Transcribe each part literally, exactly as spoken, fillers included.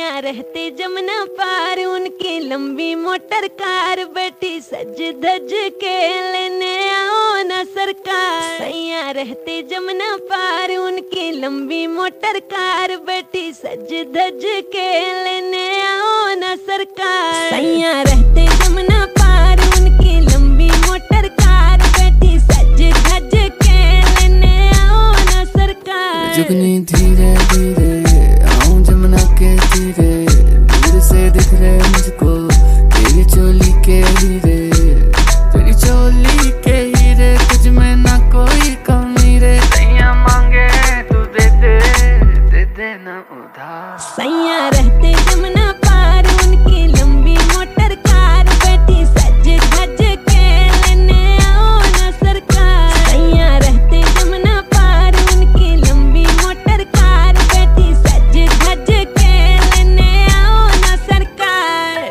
सैया रहते जमुना पार, उनकी लंबी मोटर कार, बैठी सज धज के लेने आओ ना सरकार। सैया रहते जमुना पार, उनकी लंबी मोटर कार, बैठी सज धज के लेने आओ ना सरकार। सैया रहते जमुना पार, उनकी लंबी मोटर कार, बैठी सज धज के लेने आओ ना सरकार। जुगनी धीरे धीरे आऊं जमुना के तीरे, दूर से दिख रहे मुझको तेरी चोली के हीरे, तेरी चोली के हीरे, तुझ में ना कोई कमी रे। सैया मांगे तू दे दे, दे दे ना उधार। सैया रहते जमुना पार, उनकी लंबी मोटर कार, बैठी सज धज के लेने आओ ना सरकार। सैया रहते जमुना पार, उनकी लंबी मोटर कार, बैठी सज धज के लेने आओ ना सरकार।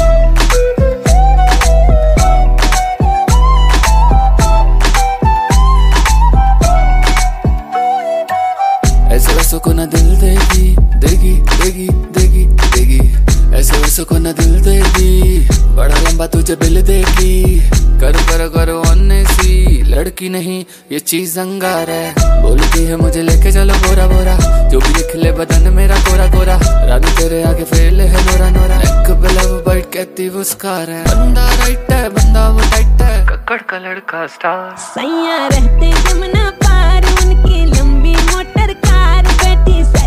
ऐसे वैसों को ना दिल देगी देगी देगी देगी देगी, ऐसे वैसों को ना दिल देगी, बड़ा लंबा तुझे बिल देगी। कर कर कर ओने सी लड़की नहीं ये चीज अंगार है, बोलती है मुझे लेके चलो बोरा बोरा, जो भी लिख ले बदन मेरा कोरा कोरा, रानी तेरे आगे फेल है नोरा नोरा। एक लव बाइट कहती वो स्कार है, बंदा राइट है बंदा वो टाइट है, कक्कड़ का लड़का स्टार। सैया रहते जमुना पार, उनकी लंबी मोटर कार, बैठी